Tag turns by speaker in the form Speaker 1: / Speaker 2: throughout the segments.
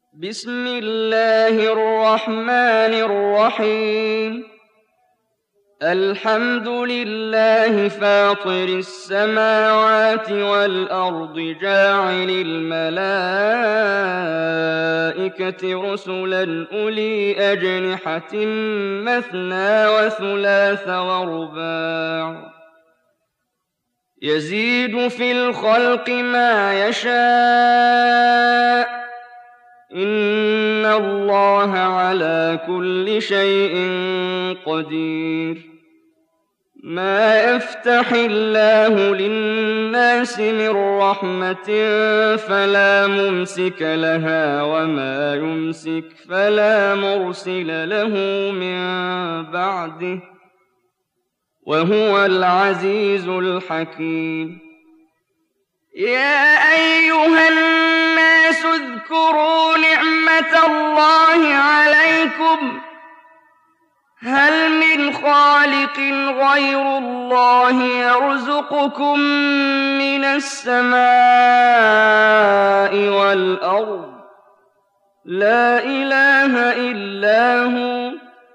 Speaker 1: بسم الله الرحمن الرحيم الحمد لله فاطر السماوات والأرض جاعل الملائكة رسلا أولي أجنحة مثنى وثلاث ورباع يزيد في الخلق ما يشاء إن الله على كل شيء قدير ما يفتح الله للناس من رحمة فلا ممسك لها وما يمسك فلا مرسل له من بعده وهو العزيز الحكيم يا أيها الناس اذكروا نعمة الله عليكم هل من خالق غير الله يرزقكم من السماء والأرض لا إله إلا هو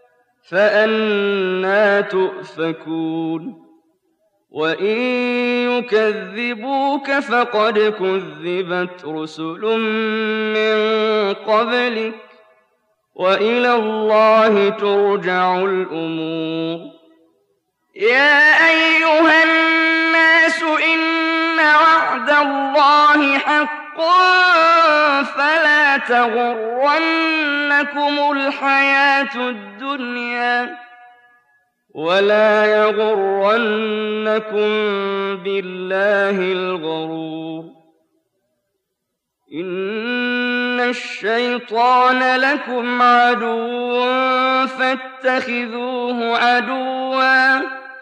Speaker 1: فأنى تؤفكون وإن يكذبوك فقد كذبت رسل من قبلك وإلى الله ترجع الأمور يا أيها الناس إن وعد الله حق فلا تغرنكم الحياة الدنيا ولا يغرنكم بالله الغرور إن الشيطان لكم عدو فاتخذوه عدوا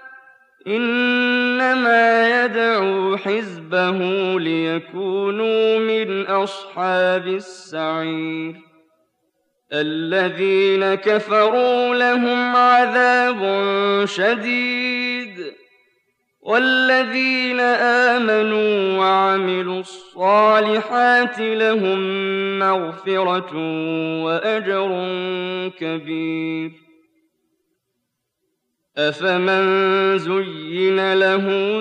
Speaker 1: إنما يدعو حزبه ليكونوا من أصحاب السعير الذين كفروا لهم عذاب شديد والذين آمنوا وعملوا الصالحات لهم مغفرة وأجر كبير أفمن زين له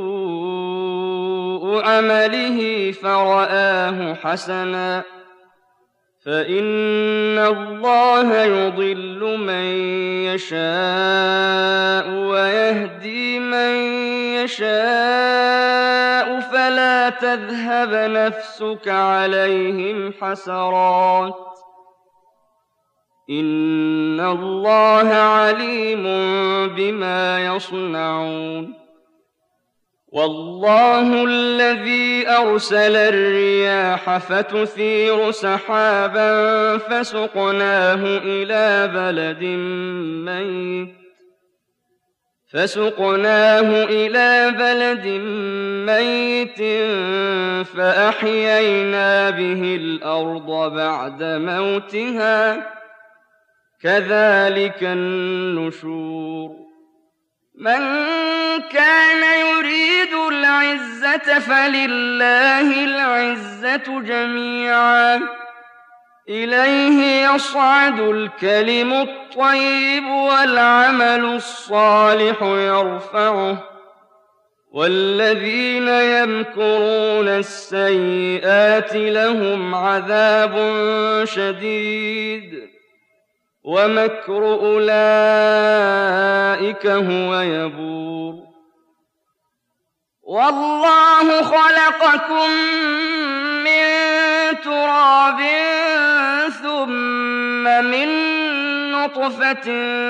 Speaker 1: سوء عمله فرآه حسنا فإن الله يضل من يشاء ويهدي من يشاء فلا تذهب نفسك عليهم حسرات إن الله عليم بما يصنعون والله الذي أرسل الرياح فتثير سحابا فسقناه إلى بلد ميت فأحيينا به الأرض بعد موتها كذلك النشور من كان يريد العزة فلله العزة جميعا إليه يصعد الكلم الطيب والعمل الصالح يرفعه والذين يمكرون السيئات لهم عذاب شديد ومكر أولئك هو يبور والله خلقكم من تراب ثم من نطفة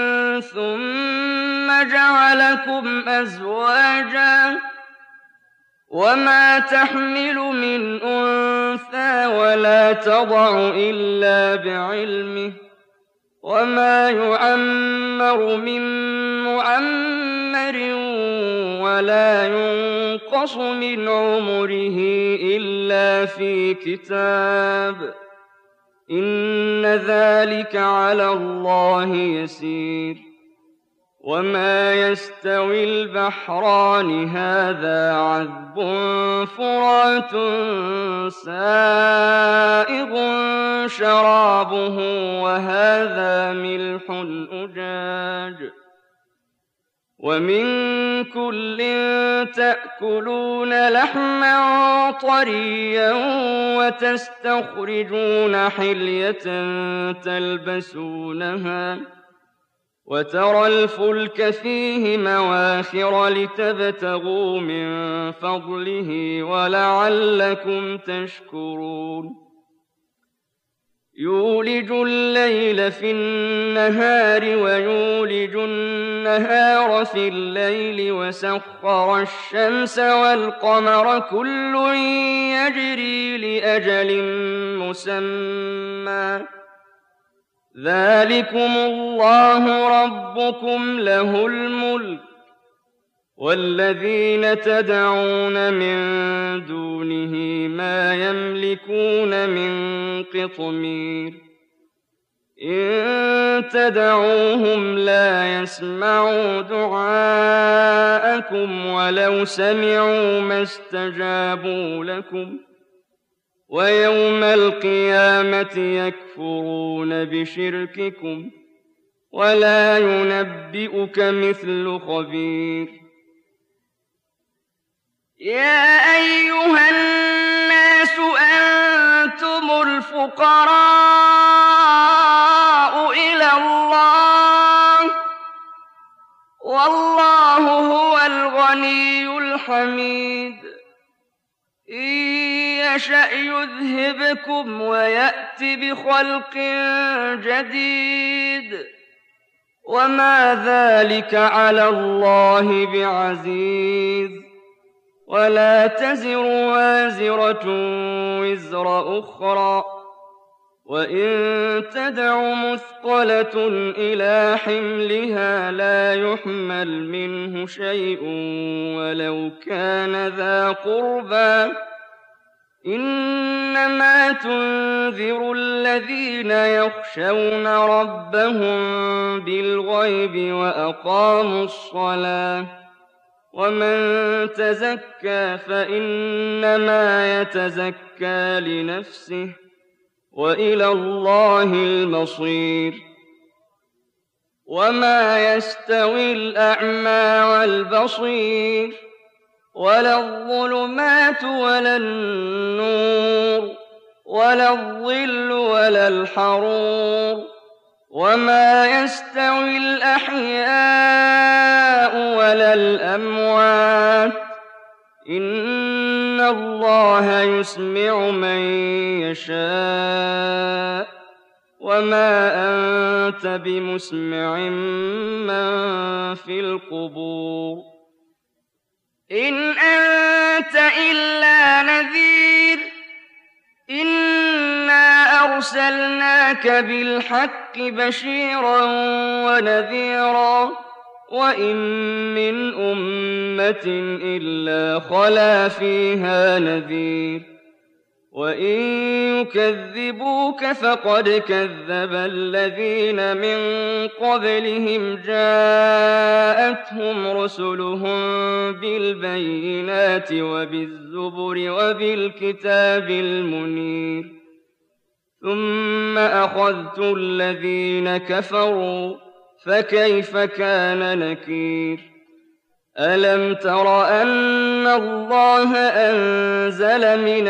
Speaker 1: ثم جعلكم أزواجا وما تحمل من أنثى ولا تضع إلا بعلمه وما يعمر من معمر ولا ينقص من عمره إلا في كتاب إن ذلك على الله يسير وما يستوي البحران هذا عذب فرات سائغ شرابه وهذا ملح أجاج ومن كل تأكلون لحما طريا وتستخرجون حلية تلبسونها وترى الفلك فيه مواخر لتبتغوا من فضله ولعلكم تشكرون يولج الليل في النهار ويولج النهار في الليل وسخر الشمس والقمر كل يجري لأجل مسمى ذلكم الله ربكم له الملك والذين تدعون من دونه ما يملكون من قطمير إن تدعوهم لا يسمعوا دعاءكم ولو سمعوا ما استجابوا لكم ويوم القيامة يكفرون بشرككم ولا ينبئك مثل خبير يا أيها الناس أنتم الفقراء إلى الله والله هو الغني الحميد إن يشأ يذهبكم ويأت بخلق جديد وما ذلك على الله بعزيز ولا تزر وازرة وزر أخرى وإن تدع مثقلة إلى حملها لا يحمل منه شيء ولو كان ذا قربى إنما تنذر الذين يخشون ربهم بالغيب وأقاموا الصلاة ومن تزكى فإنما يتزكى لنفسه وإلى الله المصير وما يستوي الأعمى والبصير ولا الظلمات ولا النور ولا الظل ولا الحرور وما يستوي الأحياء ولا الأموات إن الله يسمع من يشاء وما أنت بمسمع من في القبور إن أنت إلا نذير إنا أرسلناك بالحق بشيرا ونذيرا وإن من أمة إلا خلا فيها نذير وإن يكذبوك فقد كذب الذين من قبلهم جاءتهم رسلهم بالبينات وبالزبر وبالكتاب المنير ثم أخذت الذين كفروا فكيف كان نكير ألم تر أن الله أنزل من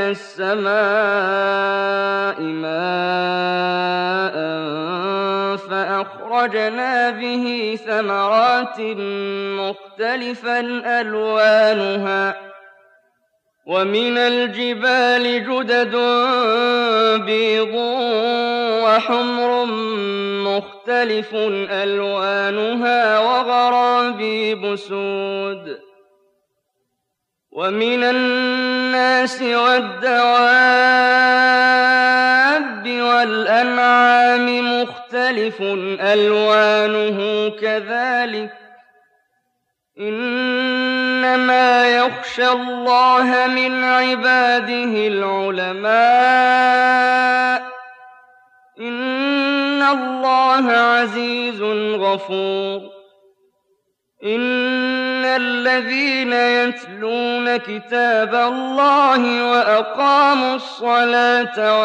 Speaker 1: السماء ماء فأخرجنا به ثمرات مختلفا ألوانها ومن الجبال جدد بيض وحمر مختلف ألوانها وغرابيب سود ومن الناس والدواب والأنعام مختلف ألوانه كذلك إنما يخشى الله من عباده العلماء إن الله عزيز غفور إن الذين يتلون كتاب الله وأقاموا الصلاة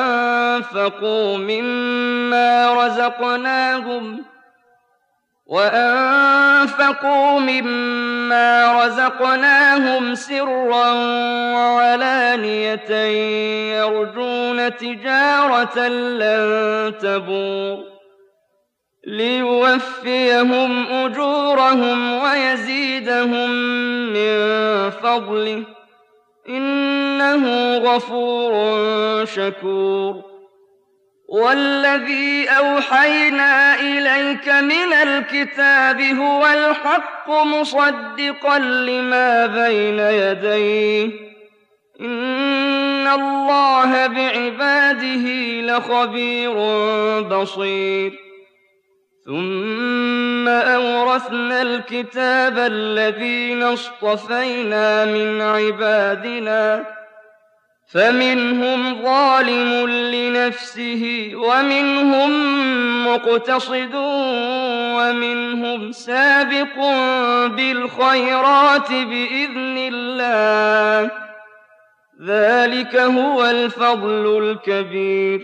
Speaker 1: وأنفقوا مما رزقناهم سرا وعلانية يرجون تجارة لن تبور ليوفيهم أجورهم ويزيدهم من فضله إنه غفور شكور والذي أوحينا إليك من الكتاب هو الحق مصدقا لما بين يديه إن الله بعباده لخبير بصير ثم أورثنا الكتاب الذين اصطفينا من عبادنا فمنهم ظالم لنفسه ومنهم مقتصد ومنهم سابق بالخيرات بإذن الله ذلك هو الفضل الكبير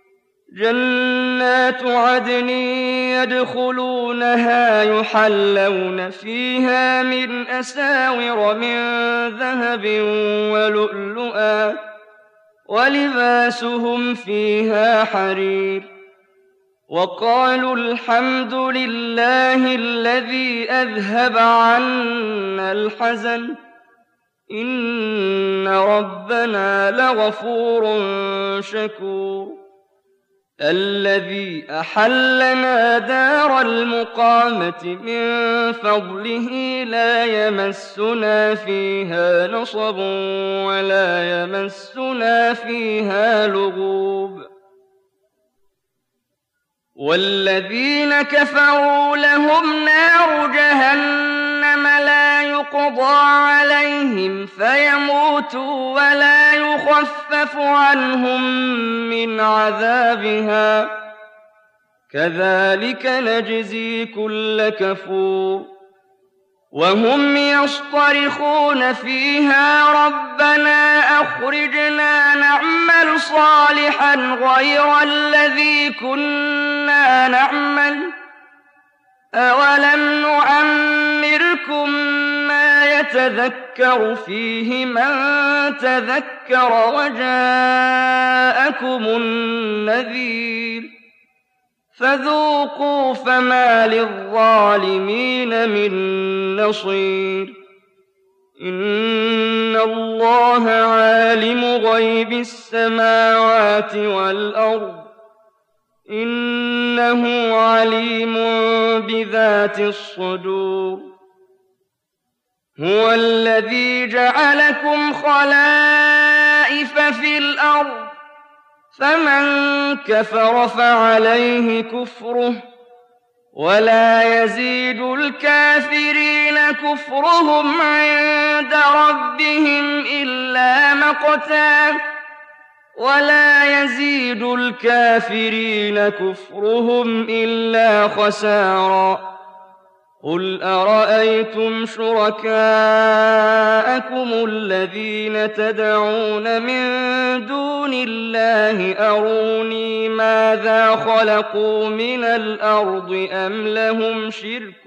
Speaker 1: جنات عدن يدخلونها يحلون فيها من أساور من ذهب ولؤلؤا ولباسهم فيها حرير وقالوا الحمد لله الذي أذهب عنا الحزن إن ربنا لغفور شكور الذي أحلنا دار المقامة من فضله لا يمسنا فيها نصب ولا يمسنا فيها لغوب والذين كفروا لهم نار جهنم لا يقضى عليهم فيموتوا ولا يخفف عنهم من عذابها كذلك نجزي كل كفور وهم يصطرخون فيها ربنا أخرجنا نعمل صالحا غير الذي كنا نعمل أولم نعمركم ما يتذكر فيه من تذكر وجاءكم النذير فذوقوا فما للظالمين من نصير إن الله عالم غيب السماوات والأرض إنه عليم بذات الصدور هو الذي جعلكم خلائف في الأرض فمن كفر فعليه كفره ولا يزيد الكافرين كفرهم عند ربهم إلا مقتا ولا يزيد الكافرين كفرهم إلا خسارا قل أرأيتم شركاءكم الذين تدعون من دون الله أروني ماذا خلقوا من الأرض أم لهم شرك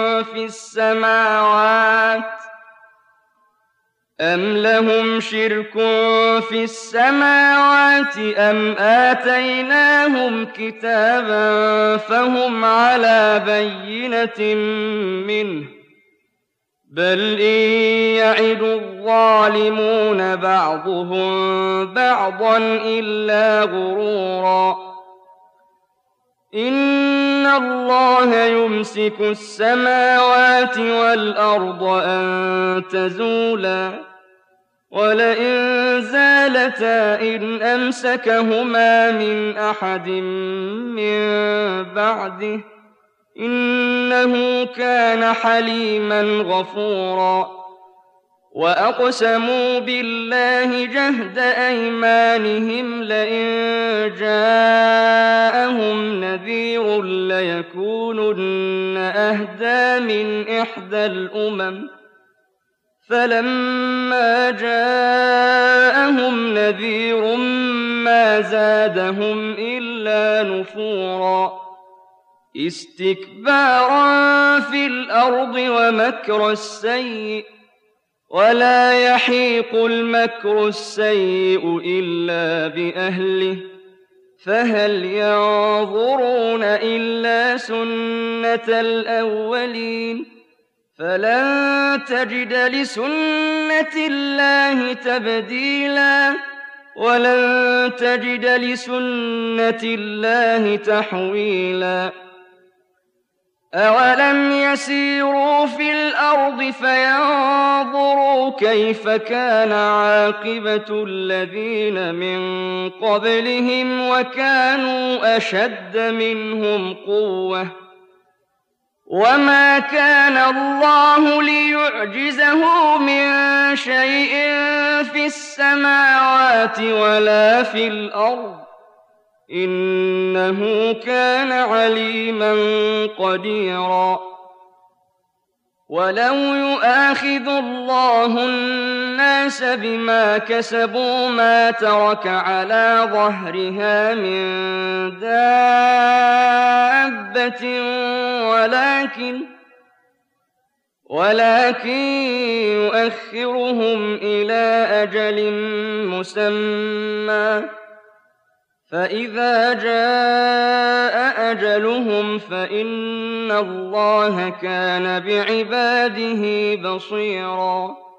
Speaker 1: في السماوات أم آتيناهم كتابا فهم على بينة منه بل إن يعد الظالمون بعضهم بعضا إلا غرورا إن الله يمسك السماوات والأرض أن تزولا ولئن زالتا إن أمسكهما من أحد من بعده إنه كان حليما غفورا وأقسموا بالله جهد أيمانهم لئن جاءهم نذير ليكونن أهدى من إحدى الأمم فلما جاءهم نذير ما زادهم إلا نفورا استكبارا في الأرض ومكر السيء ولا يحيق المكر السيء إلا بأهله فهل ينظرون إلا سنة الأولين فلن تجد لسنة الله تبديلا ولن تجد لسنة الله تحويلا أولم يسيروا في الأرض فينظروا كيف كان عاقبة الذين من قبلهم وكانوا أشد منهم قوة وما كان الله ليعجزه من شيء في السماوات ولا في الأرض إنه كان عليما قديرا ولو يؤاخذ الله الناس بما كسبوا ما ترك على ظهرها من دابة ولكن يؤخرهم إلى أجل مسمى فإذا جاء أجلهم فإن الله كان بعباده بصيرا